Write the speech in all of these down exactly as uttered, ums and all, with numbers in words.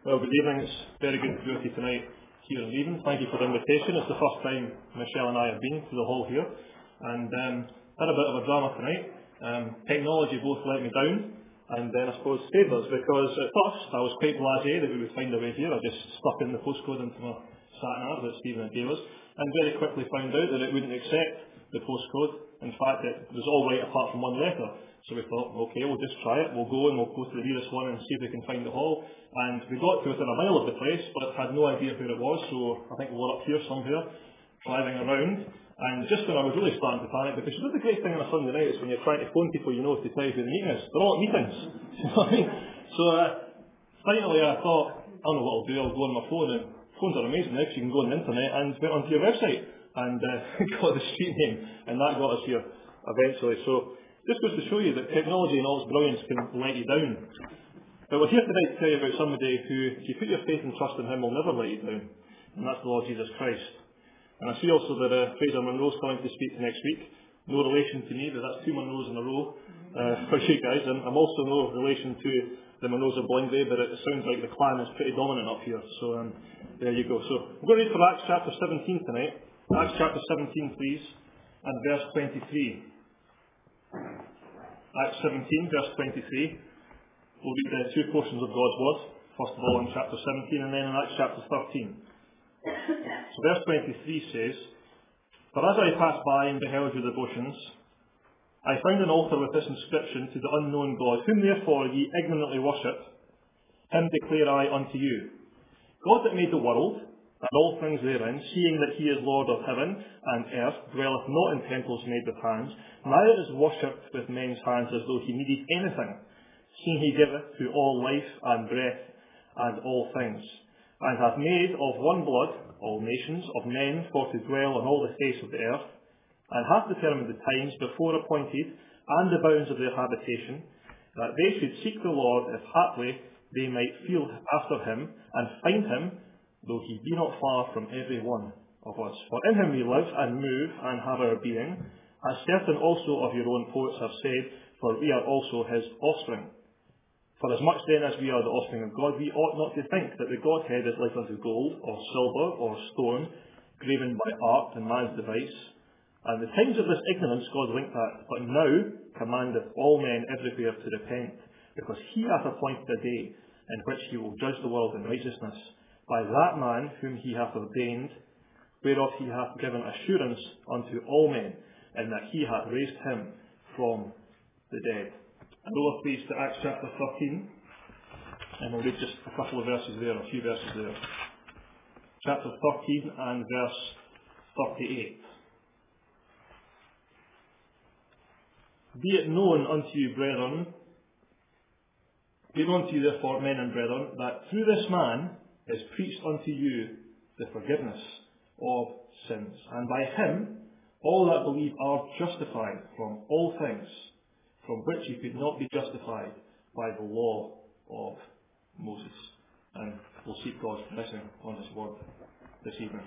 Well, good evening. It's very good to be with you tonight here in Leven. Thank you for the invitation. It's the first time Michelle and I have been to the hall here, and um, had a bit of a drama tonight. Um, technology both let me down, and then I suppose saved us, because at first I was quite blasé that we would find a way here. I just stuck in the postcode into my sat nav that Stephen had gave us, and very quickly found out that it wouldn't accept the postcode. In fact, it was all right apart from one letter. So we thought, okay, we'll just try it. We'll go and we'll go to the nearest one and see if we can find the hall. And we got to within a mile of the place, but had no idea where it was. So I think we were up here somewhere, driving around. And just when I was really starting to panic, because you know the great thing on a Sunday night is when you're trying to phone people you know to tell you who the meeting is. They're all at meetings. You know what I mean? So uh, finally I thought, I don't know what I'll do. I'll go on my phone. And phones are amazing now, because you can go on the internet and went onto your website and uh, got the street name, and that got us here eventually. So this goes to show you that technology in all its brilliance can let you down. But we're here tonight to tell you about somebody who, if you put your faith and trust in him, will never let you down, and that's the Lord Jesus Christ. And I see also that uh, Fraser Munro's coming to speak next week. No relation to me, but that's two Munros in a row uh, for you guys. And I'm also no relation to the Munros of Blindway, but it sounds like the clan is pretty dominant up here. So um, there you go. So we're going to read from Acts chapter seventeen tonight. Acts chapter seventeen, please, and verse twenty-three. Acts seventeen, verse twenty-three. We'll read the two portions of God's Word. First of all in chapter seventeen, and then in Acts chapter thirteen. So verse twenty-three says, "For as I passed by and beheld your devotions, I found an altar with this inscription, to the unknown God, whom therefore ye ignorantly worship, him declare I unto you. God that made the world, and all things therein, seeing that he is Lord of heaven and earth, dwelleth not in temples made with hands, neither is worshipped with men's hands as though he needed anything, seeing he giveth to all life and breath and all things, and hath made of one blood all nations of men for to dwell on all the face of the earth, and hath determined the times before appointed and the bounds of their habitation, that they should seek the Lord, if haply they might feel after him, and find him, though he be not far from every one of us. For in him we live and move and have our being, as certain also of your own poets have said, for we are also his offspring. For as much then as we are the offspring of God, we ought not to think that the Godhead is like unto gold, or silver, or stone, graven by art and man's device. And the times of this ignorance God winked at, but now commandeth all men everywhere to repent, because he hath appointed a day in which he will judge the world in righteousness, by that man whom he hath ordained, whereof he hath given assurance unto all men, and that he hath raised him from the dead." And over please to Acts chapter thirteen, and we'll read just a couple of verses there, a few verses there. Chapter thirteen and verse thirty-eight. "Be it known unto you, brethren, be known to you therefore, men and brethren, that through this man is preached unto you the forgiveness of sins. And by him all that believe are justified from all things, from which you could not be justified by the law of Moses." And we'll seek God's blessing on his word this evening.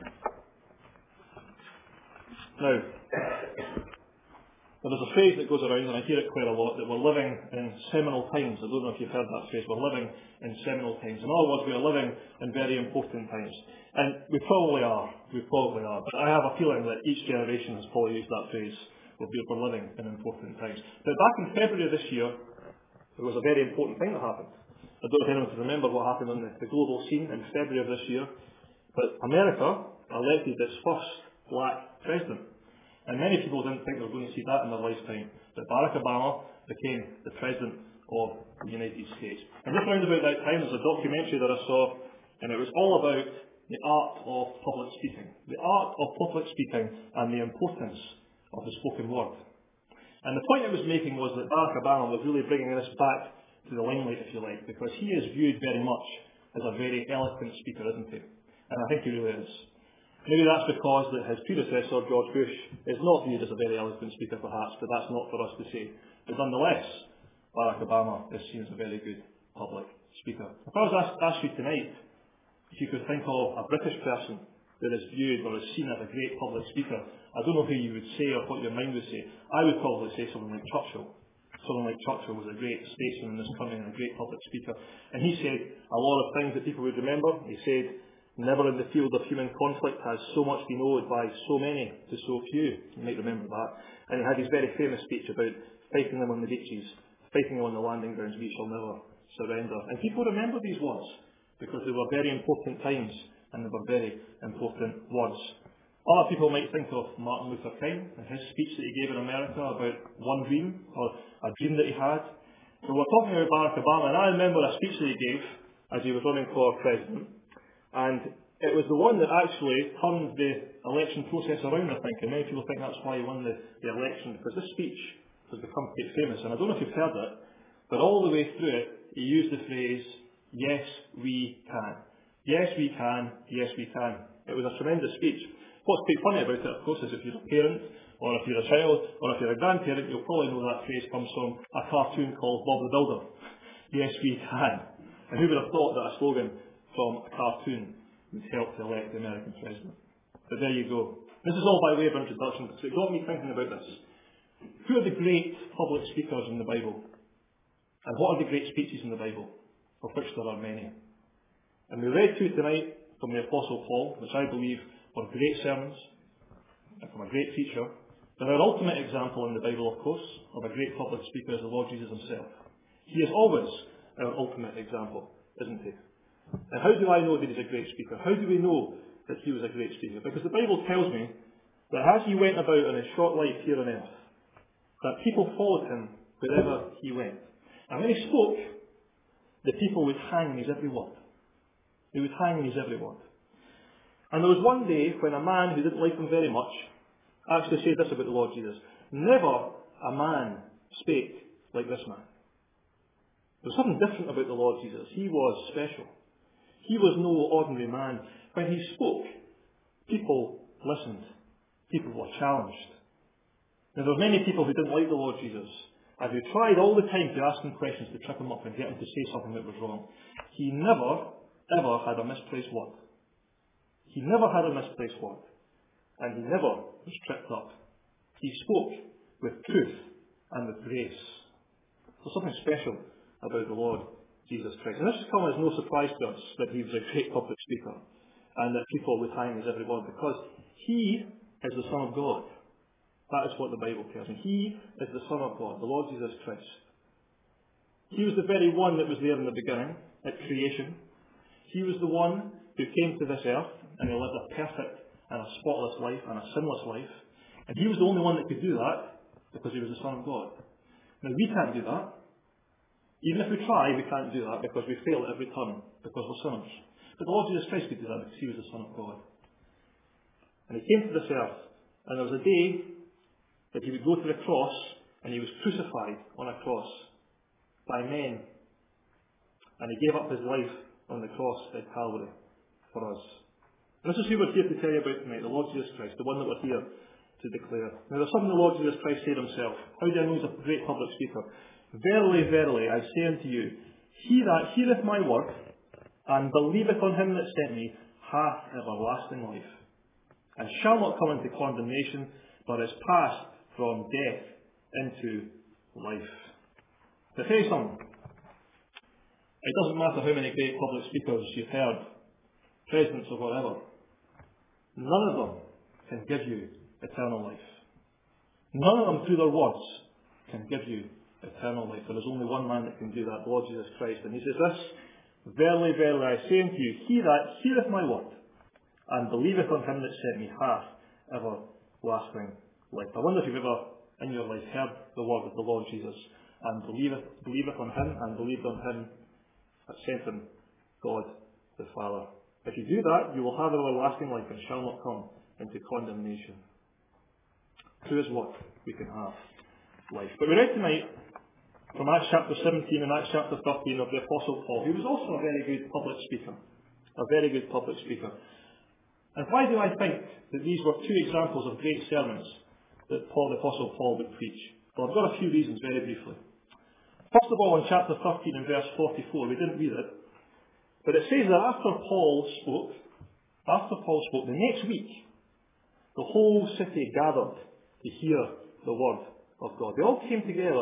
Now, there's a phrase that goes around, and I hear it quite a lot, that we're living in seminal times. I don't know if you've heard that phrase. We're living in seminal times. In other words, we are living in very important times. And we probably are. We probably are. But I have a feeling that each generation has probably used that phrase. We're living in important times. But back in February of this year, there was a very important thing that happened. I don't know if anyone can remember what happened on the, the global scene in February of this year, but America elected its first black president. And many people didn't think they were going to see that in their lifetime. But Barack Obama became the President of the United States. And just around about that time, there's a documentary that I saw, and it was all about the art of public speaking. The art of public speaking and the importance of the spoken word. And the point it was making was that Barack Obama was really bringing this back to the limelight, if you like, because he is viewed very much as a very eloquent speaker, isn't he? And I think he really is. Maybe that's because that his predecessor, George Bush, is not viewed as a very eloquent speaker perhaps, but that's not for us to say. But nonetheless, Barack Obama is seen as a very good public speaker. If I was asked, asked you tonight, if you could think of a British person that is viewed or is seen as a great public speaker, I don't know who you would say or what your mind would say. I would probably say someone like Churchill. someone like Churchill was a great statesman in this country and a great public speaker. And he said a lot of things that people would remember. He said, never in the field of human conflict has so much been owed by so many to so few. You might remember that. And he had his very famous speech about fighting them on the beaches, fighting them on the landing grounds, we shall never surrender. And people remember these words because they were very important times and they were very important words. Other people might think of Martin Luther King and his speech that he gave in America about one dream, or a dream that he had. So we're talking about Barack Obama, and I remember a speech that he gave as he was running for president, and it was the one that actually turned the election process around, I think, and many people think that's why he won the, the election, because this speech has become quite famous, and I don't know if you've heard it, but all the way through it, he used the phrase, yes, we can. Yes, we can. Yes, we can. It was a tremendous speech. What's quite funny about it, of course, is if you're a parent, or if you're a child, or if you're a grandparent, you'll probably know that phrase comes from a cartoon called Bob the Builder. Yes, we can. And who would have thought that a slogan from a cartoon would help to elect the American president? But there you go. This is all by way of introduction, so it got me thinking about this. Who are the great public speakers in the Bible? And what are the great speeches in the Bible? Of which there are many. And we read two tonight from the Apostle Paul, which I believe were great sermons, and from a great teacher. But our ultimate example in the Bible, of course, of a great public speaker is the Lord Jesus himself. He is always our ultimate example, isn't he? And how do I know that he's a great speaker? How do we know that he was a great speaker? Because the Bible tells me that as he went about in his short life here on earth, that people followed him wherever he went. And when he spoke, the people would hang on his every word. They would hang on his every word. And there was one day when a man who didn't like him very much actually said this about the Lord Jesus. Never a man spake like this man. There was something different about the Lord Jesus. He was special. He was no ordinary man. When he spoke, people listened. People were challenged. Now, there were many people who didn't like the Lord Jesus and who tried all the time to ask him questions to trip him up and get him to say something that was wrong. He never, ever had a misplaced word. He never had a misplaced word. And he never was tripped up. He spoke with truth and with grace. There's something special about the Lord Jesus Christ. And this has come as no surprise to us that he was a great public speaker and that people would hang his every word, because he is the Son of God. That is what the Bible tells me. He is the Son of God, the Lord Jesus Christ. He was the very one that was there in the beginning, at creation. He was the one who came to this earth and he lived a perfect and a spotless life and a sinless life. And he was the only one that could do that because he was the Son of God. Now we can't do that. Even if we try, we can't do that because we fail at every turn because we're sinners. But the Lord Jesus Christ could do that because he was the Son of God. And he came to this earth, and there was a day that he would go to the cross, and he was crucified on a cross by men. And he gave up his life on the cross at Calvary for us. And this is who we're here to tell you about tonight, the Lord Jesus Christ, the one that we're here to declare. Now there's something the Lord Jesus Christ said himself. How do I know he's a great public speaker? Verily, verily, I say unto you, he that heareth my word, and believeth on him that sent me, hath everlasting life, and shall not come into condemnation, but is passed from death into life. To tell you something, it doesn't matter how many great public speakers you've heard, presidents or whatever, none of them can give you eternal life. None of them, through their words, can give you eternal life. There is only one man that can do that, the Lord Jesus Christ. And he says this, verily, verily, I say unto you, he that heareth my word, and believeth on him that sent me, hath everlasting life. I wonder if you've ever in your life heard the word of the Lord Jesus, and believeth, believeth on him, and believed on him that sent him, God the Father. If you do that, you will have everlasting life, and shall not come into condemnation. Through his word, we can have life. But we read tonight from Acts chapter seventeen and Acts chapter thirteen of the Apostle Paul, who was also a very good public speaker. A very good public speaker. And why do I think that these were two examples of great sermons that Paul, the Apostle Paul, would preach? Well, I've got a few reasons very briefly. First of all, in chapter thirteen and verse forty-four, we didn't read it, but it says that after Paul spoke, after Paul spoke, the next week, the whole city gathered to hear the word of God. They all came together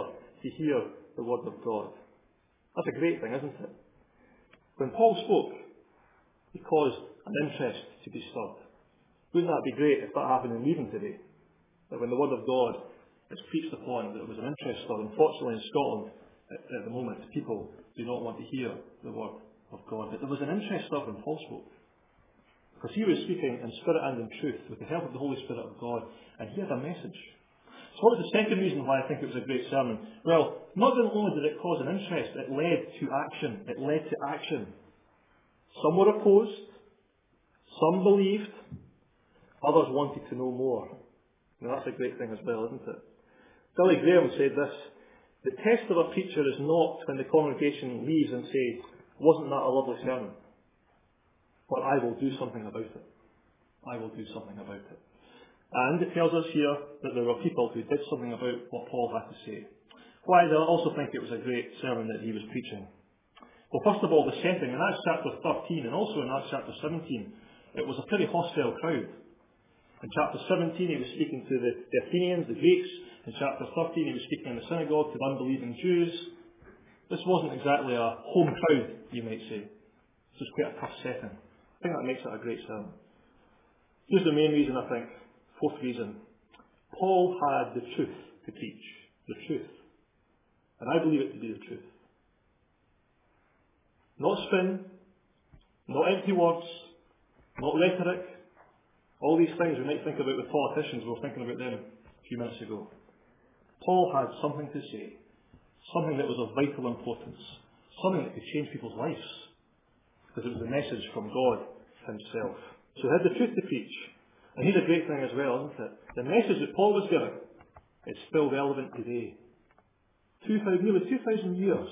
to hear the word of God. That's a great thing, isn't it? When Paul spoke, he caused an interest to be stirred. Wouldn't that be great if that happened in Leven today? That when the word of God is preached upon, that there was an interest stirred. Unfortunately, in Scotland, at, at the moment, people do not want to hear the word of God. But there was an interest stirred when Paul spoke. Because he was speaking in spirit and in truth, with the help of the Holy Spirit of God, and he had a message. So what was the second reason why I think it was a great sermon? Well, not only did it cause an interest, it led to action. It led to action. Some were opposed, some believed, others wanted to know more. Now that's a great thing as well, isn't it? Billy Graham said this: the test of a preacher is not when the congregation leaves and says, wasn't that a lovely sermon? But I will do something about it. I will do something about it. And it tells us here that there were people who did something about what Paul had to say. Why do I also think it was a great sermon that he was preaching? Well, first of all, the setting. In Acts chapter thirteen and also in Acts chapter seventeen, it was a pretty hostile crowd. In chapter seventeen, he was speaking to the, the Athenians, the Greeks. In chapter thirteen, he was speaking in the synagogue to the unbelieving Jews. This wasn't exactly a home crowd, you might say. This was quite a tough setting. I think that makes it a great sermon. Here's the main reason, I think. Fourth reason. Paul had the truth to teach. The truth. And I believe it to be the truth. Not spin, not empty words, not rhetoric. All these things we might think about with politicians, we were thinking about them a few minutes ago. Paul had something to say, something that was of vital importance, something that could change people's lives, because it was a message from God himself. So he had the truth to preach. And here's a great thing as well, isn't it? The message that Paul was giving is still relevant today. Two thousand, nearly two thousand years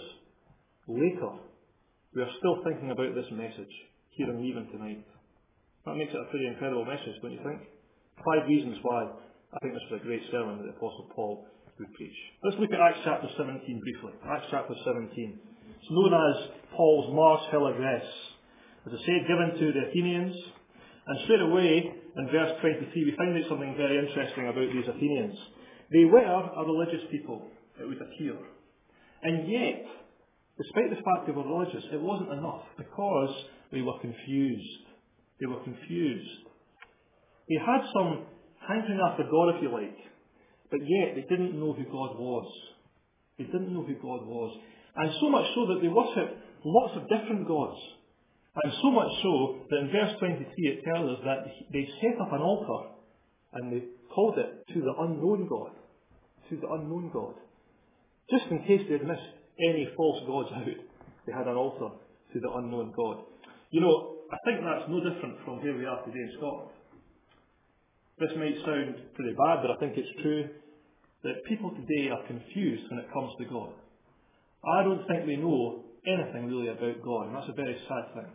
later, we are still thinking about this message here in Leven tonight. That makes it a pretty incredible message, don't you think? Five reasons why I think this was a great sermon that the Apostle Paul would preach. Let's look at Acts chapter seventeen briefly. Acts chapter seventeen. It's known as Paul's Mars Hill Address. As I said, given to the Athenians. And straight away, in verse twenty-three, we find out something very interesting about these Athenians. They were a religious people, it would appear. And yet, despite the fact they were religious, it wasn't enough, because they were confused. They were confused. They had some hankering after God, if you like, but yet they didn't know who God was. They didn't know who God was. And so much so that they worshipped lots of different gods. And so much so that in verse twenty-three it tells us that they set up an altar and they called it to the unknown God. To the unknown God. Just in case they'd missed any false gods out, they had an altar to the unknown God. You know, I think that's no different from where we are today in Scotland. This might sound pretty bad, but I think it's true that people today are confused when it comes to God. I don't think they know anything really about God, and that's a very sad thing.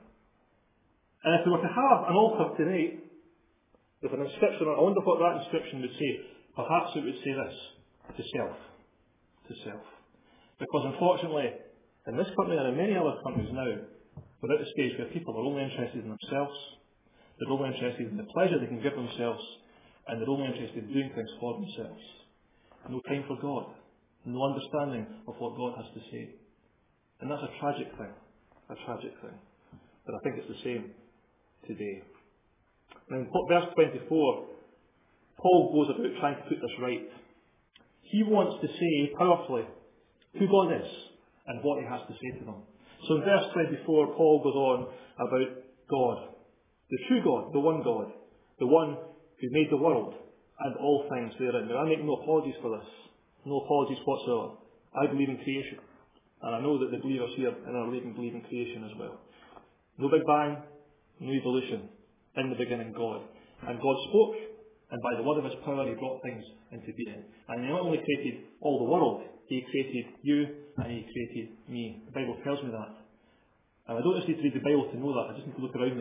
And if we were to have an altar tonight with an inscription, I wonder what that inscription would say. Perhaps it would say this: to self. To self. Because unfortunately, in this country and in many other countries now, we're at the stage where people are only interested in themselves, they're only interested in the pleasure they can give themselves, and they're only interested in doing things for themselves. No time for God. No understanding of what God has to say. And that's a tragic thing. A tragic thing. But I think it's the same today. Now in verse twenty-four, Paul goes about trying to put this right. He wants to say powerfully who God is and what he has to say to them. So in verse twenty-four, Paul goes on about God. The true God, the one God, the one who made the world and all things therein. Now I make no apologies for this. No apologies whatsoever. I believe in creation. And I know that the believers here in our Leven believe in creation as well. No Big Bang, no evolution. In the beginning, God. And God spoke, and by the word of his power, he brought things into being. And he not only created all the world, he created you, and he created me. The Bible tells me that. And I don't just need to read the Bible to know that, I just need to look around me.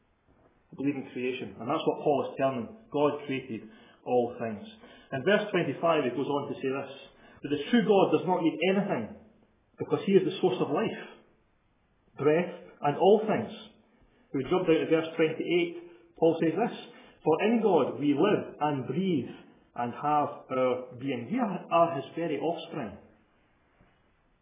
I believe in creation. And that's what Paul is telling them. God created all things. In verse twenty-five, he goes on to say this: that the true God does not need anything, because he is the source of life, breath, and all things. We jump down to verse twenty-eight. Paul says this: for in God we live and breathe and have our being. We are, are his very offspring.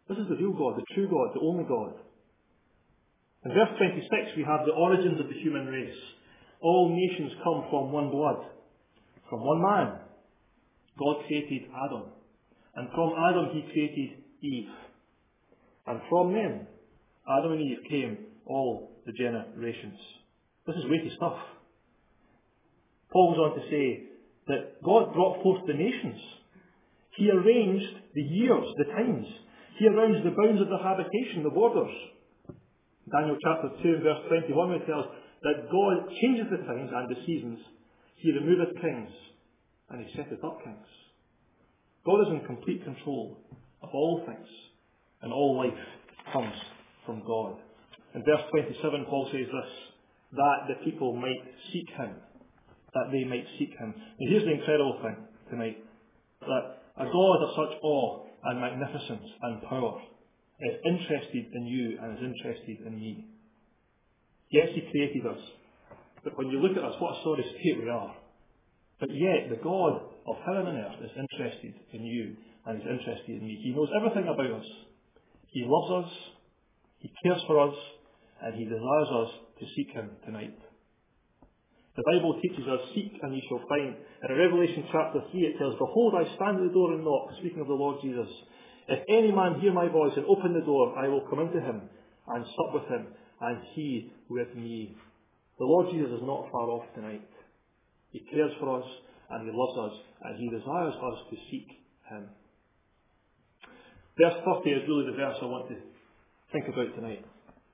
This is the real God, the true God, the only God. In verse twenty-six, we have the origins of the human race. All nations come from one blood, from one man. God created Adam, and from Adam he created Eve. And from them, Adam and Eve, came all the generations. This is weighty stuff. Paul goes on to say that God brought forth the nations. He arranged the years, the times. He arranged the bounds of the habitation, the borders. Daniel chapter two and verse twenty-one will tell us that God changes the times and the seasons. He removeth kings, and he setteth up kings. God is in complete control of all things, and all life comes from God. In verse twenty-seven, Paul says this, that the people might seek him, that they might seek him. And here's the incredible thing tonight, that a God of such awe and magnificence and power is interested in you and is interested in me. Yes, he created us, but when you look at us, what a sorry state we are. But yet, the God of heaven and earth is interested in you and is interested in me. He knows everything about us. He loves us, he cares for us, and he desires us to seek him tonight. The Bible teaches us, seek and ye shall find. In Revelation chapter three it tells, behold, I stand at the door and knock, speaking of the Lord Jesus. If any man hear my voice and open the door, I will come into him and sup with him, and he with me. The Lord Jesus is not far off tonight. He cares for us, and he loves us, and he desires us to seek him. Verse thirty is really the verse I want to think about tonight.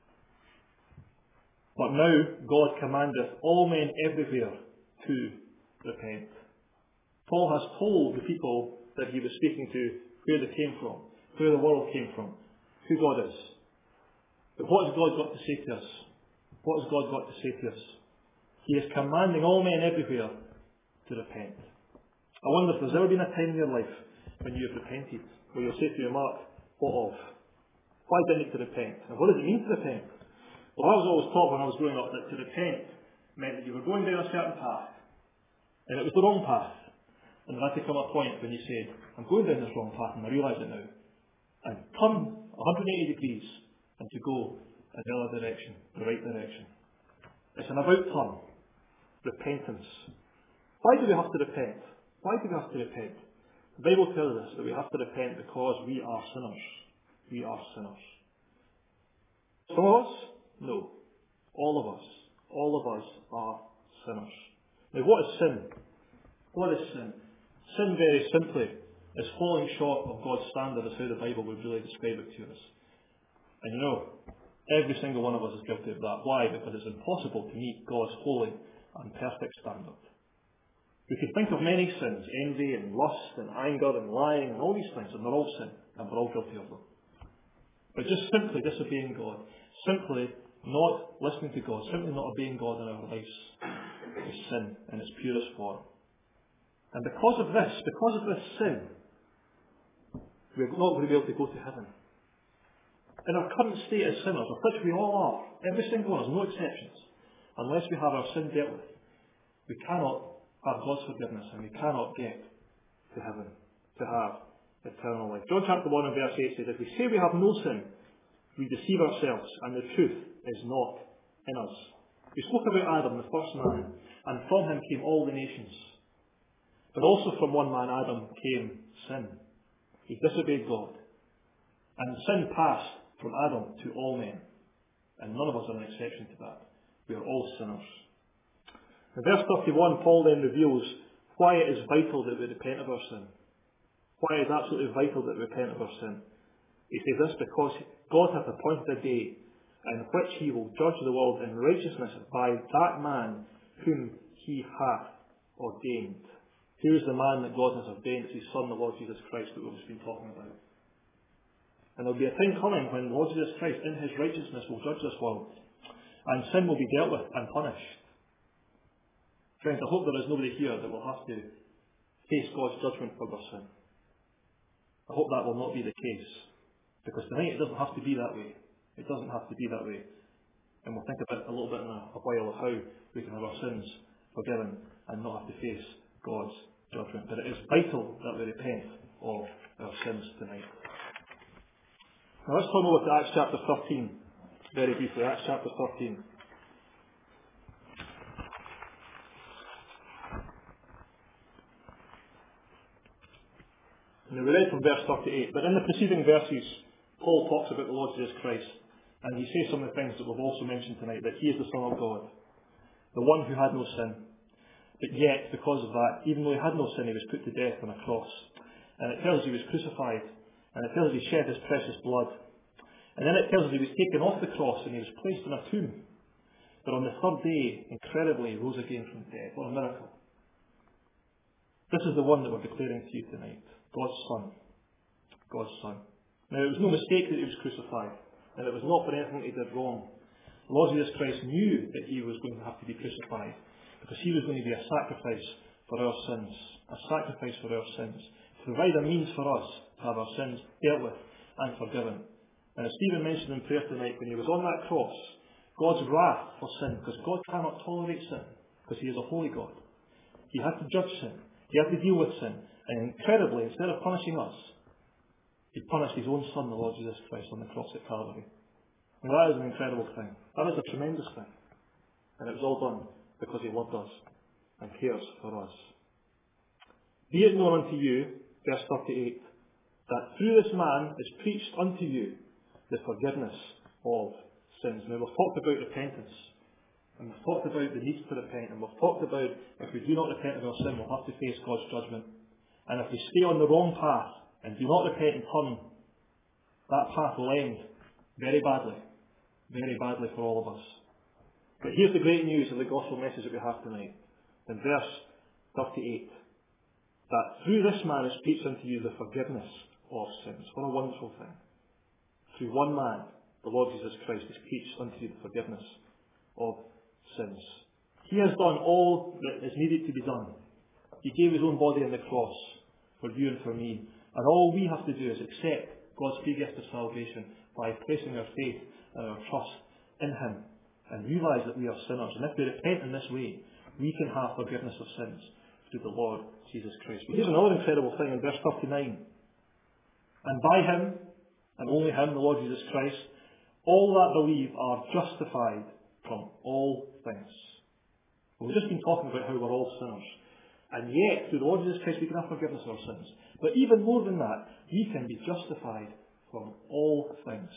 But now God commandeth all men everywhere to repent. Paul has told the people that he was speaking to where they came from, where the world came from, who God is. But what has God got to say to us? What has God got to say to us? He is commanding all men everywhere to repent. I wonder if there's ever been a time in your life when you have repented, where you'll say to your Mark, what of? Why do I need to repent? And what does it mean to repent? Well, I was always taught when I was growing up that to repent meant that you were going down a certain path, and it was the wrong path. And there had to come a point when you said, I'm going down this wrong path, and I realise it now. And turn one hundred eighty degrees, and to go in the other direction, the right direction. It's an about turn. Repentance. Why do we have to repent? Why do we have to repent? The Bible tells us that we have to repent because we are sinners. We are sinners. Some of us? No. All of us. All of us are sinners. Now what is sin? What is sin? Sin, very simply, is falling short of God's standard, is how the Bible would really describe it to us. And you know, every single one of us is guilty of that. Why? Because it's impossible to meet God's holy and perfect standard. We could think of many sins, envy and lust and anger and lying and all these things, and they're all sin, and we're all guilty of them. But just simply disobeying God, simply not listening to God, simply not obeying God in our lives, is sin in its purest form. And because of this, because of this sin, we're not going to be able to go to heaven. In our current state as sinners, of which we all are, every single one, there's no exceptions, unless we have our sin dealt with, we cannot have God's forgiveness, and we cannot get to heaven to have eternal life. John chapter one and verse eight says, if we say we have no sin, we deceive ourselves, and the truth is not in us. We spoke about Adam, the first man, and from him came all the nations. But also from one man, Adam, came sin. He disobeyed God. And sin passed from Adam to all men. And none of us are an exception to that. We are all sinners. In verse thirty-one, Paul then reveals why it is vital that we repent of our sin. Why it is absolutely vital that we repent of our sin. He says this, because God hath appointed a day in which he will judge the world in righteousness by that man whom he hath ordained. Who is the man that God has ordained? It's his Son, the Lord Jesus Christ, that we've just been talking about. And there will be a time coming when the Lord Jesus Christ, in his righteousness, will judge this world. And sin will be dealt with and punished. Friends, I hope there is nobody here that will have to face God's judgment for their sin. I hope that will not be the case. Because tonight it doesn't have to be that way. It doesn't have to be that way. And we'll think about a little bit in a, a while of how we can have our sins forgiven and not have to face God's judgment. But it is vital that we repent of our sins tonight. Now let's turn over to Acts chapter thirteen, very briefly. Acts chapter thirteen. Now we read from verse thirty-eight, but in the preceding verses, Paul talks about the Lord Jesus Christ, and he says some of the things that we've also mentioned tonight, that he is the Son of God, the one who had no sin. But yet, because of that, even though he had no sin, he was put to death on a cross. And it tells us he was crucified, and it tells us he shed his precious blood. And then it tells us he was taken off the cross and he was placed in a tomb. But on the third day, incredibly, he rose again from death. What a miracle. This is the one that we're declaring to you tonight. God's Son. God's Son. Now, it was no mistake that he was crucified, and it was not for anything he did wrong. The Lord Jesus Christ knew that he was going to have to be crucified, because he was going to be a sacrifice for our sins. A sacrifice for our sins. To provide a means for us to have our sins dealt with and forgiven. And as Stephen mentioned in prayer tonight, when he was on that cross, God's wrath for sin, because God cannot tolerate sin, because he is a holy God. He had to judge sin. He had to deal with sin. And incredibly, instead of punishing us, he punished his own Son, the Lord Jesus Christ, on the cross at Calvary. And that is an incredible thing. That is a tremendous thing. And it was all done because he loved us and cares for us. Be it known unto you, verse thirty-eight, that through this man is preached unto you the forgiveness of sins. Now, we've talked about repentance, and we've talked about the need to repent, and we've talked about if we do not repent of our sin, we'll have to face God's judgment. And if we stay on the wrong path and do not repent and turn, that path will end very badly, very badly for all of us. But here's the great news of the gospel message that we have tonight. In verse thirty-eight, that through this man is preached unto you the forgiveness of sins. What a wonderful thing. Through one man, the Lord Jesus Christ, is preached unto you the forgiveness of sins. He has done all that is needed to be done. He gave his own body on the cross for you and for me. And all we have to do is accept God's free gift of salvation by placing our faith and our trust in him, and realise that we are sinners. And if we repent in this way, we can have forgiveness of sins through the Lord Jesus Christ. But here's another incredible thing in verse thirty-nine. And by him, and only him, the Lord Jesus Christ, all that believe are justified from all things. We've just been talking about how we're all sinners. And yet, through the Lord Jesus Christ, we can have forgiveness of our sins. But even more than that, we can be justified from all things.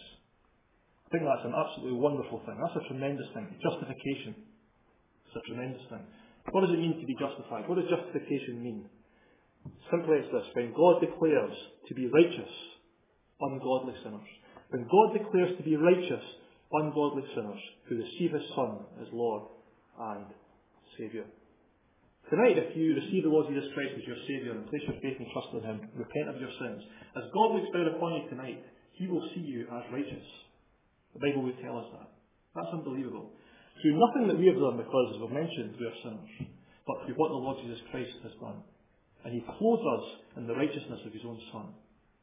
I think that's an absolutely wonderful thing. That's a tremendous thing. Justification. It's a tremendous thing. What does it mean to be justified? What does justification mean? Simply it's this. When God declares to be righteous ungodly sinners. When God declares to be righteous ungodly sinners who receive his Son as Lord and Saviour. Tonight, if you receive the Lord Jesus Christ as your Saviour and place your faith and trust in him, repent of your sins, as God looks down upon you tonight, he will see you as righteous. The Bible would tell us that. That's unbelievable. Through nothing that we have done, because, as we've mentioned, we are sinners, but through what the Lord Jesus Christ has done. And he clothes us in the righteousness of his own Son.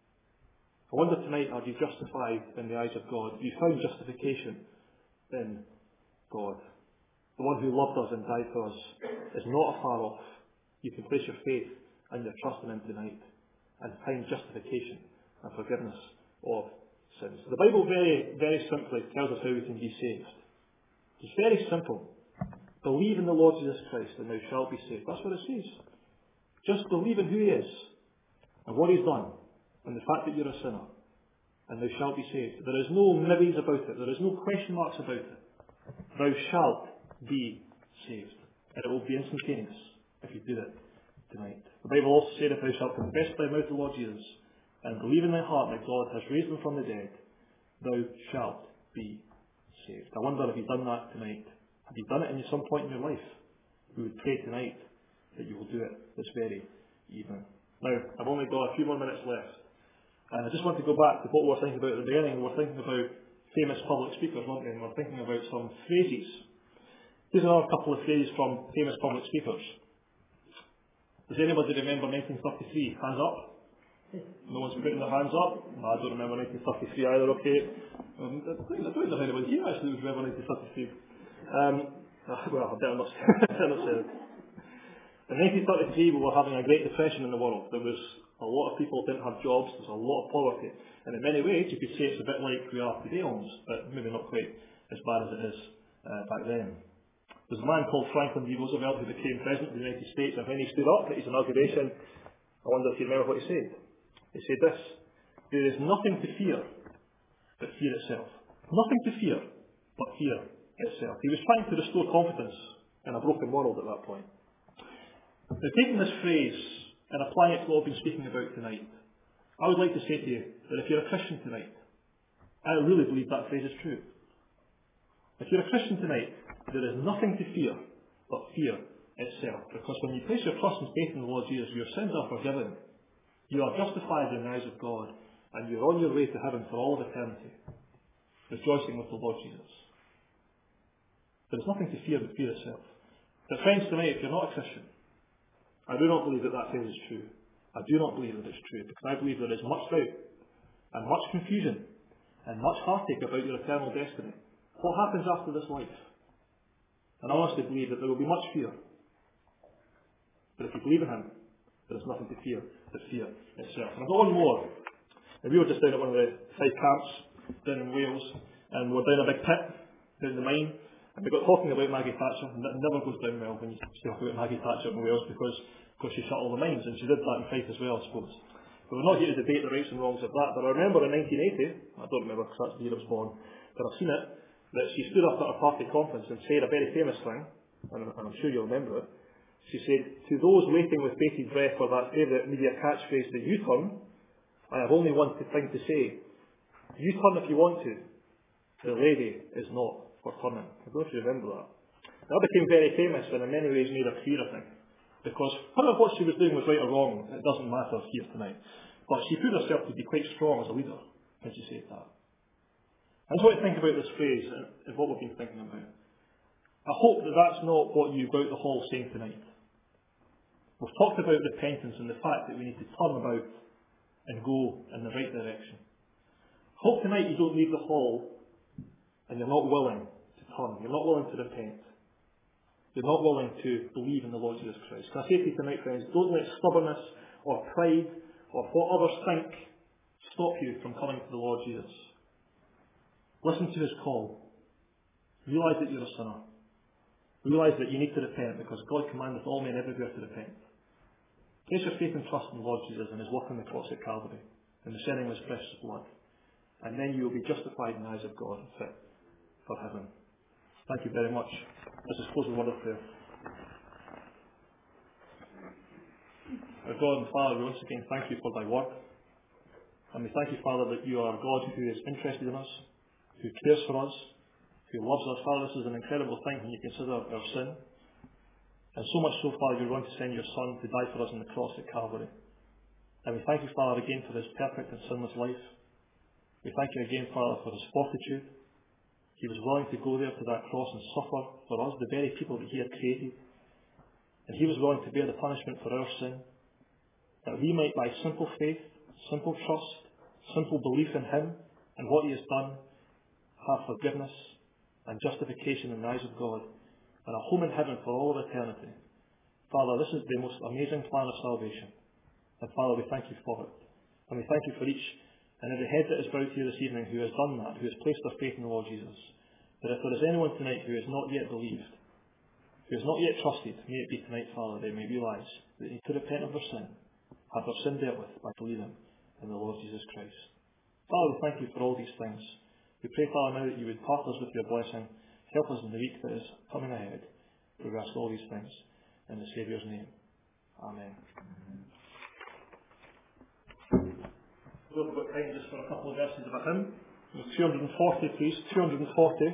I wonder tonight, are you justified in the eyes of God? Have you found justification in God? The one who loved us and died for us is not afar off. You can place your faith and your trust in him tonight and find justification and forgiveness of sins. The Bible very, very simply tells us how we can be saved. It's very simple. Believe in the Lord Jesus Christ and thou shalt be saved. That's what it says. Just believe in who he is and what he's done and the fact that you're a sinner and thou shalt be saved. There is no maybes about it. There is no question marks about it. Thou shalt be saved. And it will be instantaneous if you do it tonight. The Bible also said, if thou shalt confess by thy mouth the Lord Jesus and believe in thy heart that God has raised him from the dead, thou shalt be saved. I wonder if you've done that tonight. Have you done it in some point in your life? We would pray tonight that you will do it this very evening. Now, I've only got a few more minutes left. And I just want to go back to what we were thinking about at the beginning. We were thinking about famous public speakers, weren't we? And we were thinking about some phrases. Here's another couple of phrases from famous public speakers. Does anybody remember nineteen thirty-three? Hands up. No one's putting their hands up. No, I don't remember nineteen thirty-three either, okay. Um, I don't know if anybody here actually would remember nineteen thirty-three. Um, well, I better not say it. In nineteen thirty-three we were having a Great Depression in the world. There was A lot of people didn't have jobs. There's a lot of poverty. And in many ways, you could say it's a bit like we are today almost, but maybe not quite as bad as it is uh, back then. There's a man called Franklin D. Roosevelt who became President of the United States, and when he stood up at his inauguration, I wonder if you remember what he said. He said this: "There is nothing to fear but fear itself." Nothing to fear but fear itself. He was trying to restore confidence in a broken world at that point. Now, taking this phrase and applying it to what we've been speaking about tonight, I would like to say to you that if you're a Christian tonight, I really believe that phrase is true. If you're a Christian tonight, there is nothing to fear but fear itself. Because when you place your trust and faith in the Lord Jesus, your sins are forgiven. You are justified in the eyes of God, and you're on your way to heaven for all of eternity, rejoicing with the Lord Jesus. There is nothing to fear but fear itself. But friends, tonight, if you're not a Christian, I do not believe that that phrase is true. I do not believe that it's true, because I believe there is much doubt and much confusion and much heartache about your eternal destiny. What happens after this life? And I honestly believe that there will be much fear. But if you believe in Him, there is nothing to fear but fear itself. And I've got one more. And we were just down at one of the five camps down in Wales, and we were down a big pit down the mine, and we got talking about Maggie Thatcher. And it never goes down well when you talk about Maggie Thatcher in Wales, because, because she shut all the mines, and she did that in Fife as well, I suppose. But we're not here to debate the rights and wrongs of that. But I remember in nineteen eighty, I don't remember because that's the year I was born, but I've seen it, that she stood up at a party conference and said a very famous thing, and I'm sure you'll remember it. She said, "To those waiting with bated breath for that favourite media catchphrase, the U-turn, I have only one thing to say. U-turn if you want to. The lady is not for turning." I don't know if you remember that. That became very famous and in many ways made her fear, I think. Because whether what she was doing was right or wrong, it doesn't matter here tonight. But she proved herself to be quite strong as a leader when she said that. I just want to think about this phrase and what we've been thinking about. I hope that that's not what you go out the hall saying tonight. We've talked about repentance and the fact that we need to turn about and go in the right direction. I hope tonight you don't leave the hall and you're not willing to turn. You're not willing to repent. You're not willing to believe in the Lord Jesus Christ. Can I say to you tonight, friends, don't let stubbornness or pride or what others think stop you from coming to the Lord Jesus. Listen to His call. Realise that you're a sinner. Realise that you need to repent, because God commandeth all men everywhere to repent. Place your faith and trust in the Lord Jesus and His work on the cross at Calvary, and the shedding of His precious blood. And then you will be justified in the eyes of God and fit for heaven. Thank you very much. Let's just close with a word of prayer. Our God and Father, we once again thank you for thy word. And we thank you, Father, that you are a God who is interested in us, who cares for us, who loves us. Father, this is an incredible thing when you consider our sin. And so much so, Father, you're going to send your Son to die for us on the cross at Calvary. And we thank you, Father, again for his perfect and sinless life. We thank you again, Father, for his fortitude. He was willing to go there to that cross and suffer for us, the very people that he had created. And he was willing to bear the punishment for our sin, that we might, by simple faith, simple trust, simple belief in him and what he has done, have forgiveness and justification in the eyes of God, and a home in heaven for all of eternity. Father, this is the most amazing plan of salvation. And Father, we thank you for it. And we thank you for each and every head that is bowed here this evening who has done that, who has placed their faith in the Lord Jesus. That if there is anyone tonight who has not yet believed, who has not yet trusted, may it be tonight, Father, they may realise that they need to repent of their sin, have their sin dealt with by believing in the Lord Jesus Christ. Father, we thank you for all these things. We pray, Father, now that you would part us with your blessing, help us in the week that is coming ahead. We ask all these things in the Saviour's name. Amen. We've got time just for a couple of verses of a hymn. two hundred forty, please. two hundred forty.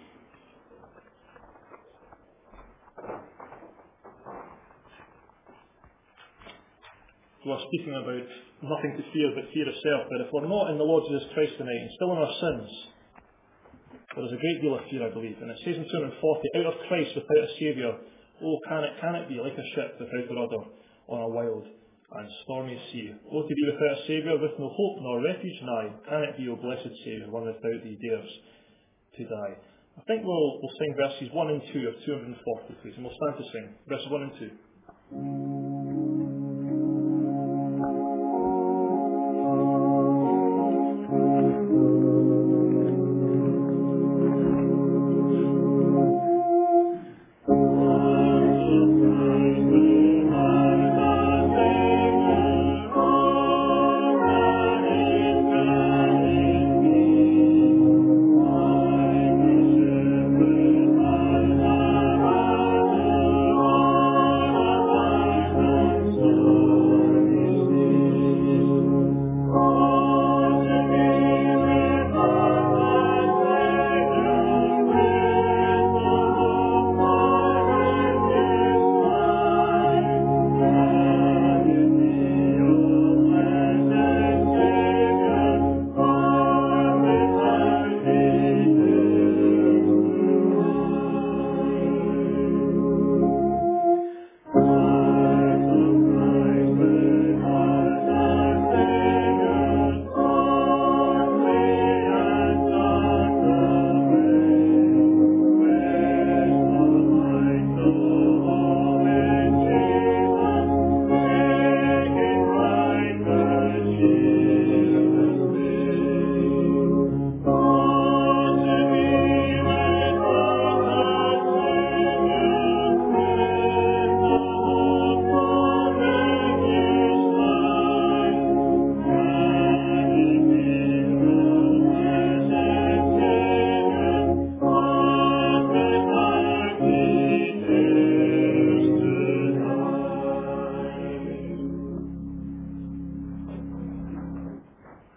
We're speaking about nothing to fear but fear itself. But if we're not in the Lord Jesus Christ tonight and still in our sins, there is a great deal of fear, I believe. And it says in two hundred forty, out of Christ without a Saviour, oh, can it, can it be like a ship without a rudder on a wild and stormy sea? Oh, to be without a Saviour, with no hope nor refuge nigh, can it be, O blessed Saviour, one without thee dares to die? I think we'll, we'll sing verses one and two of two hundred forty, please, and we'll stand to sing verses one and two.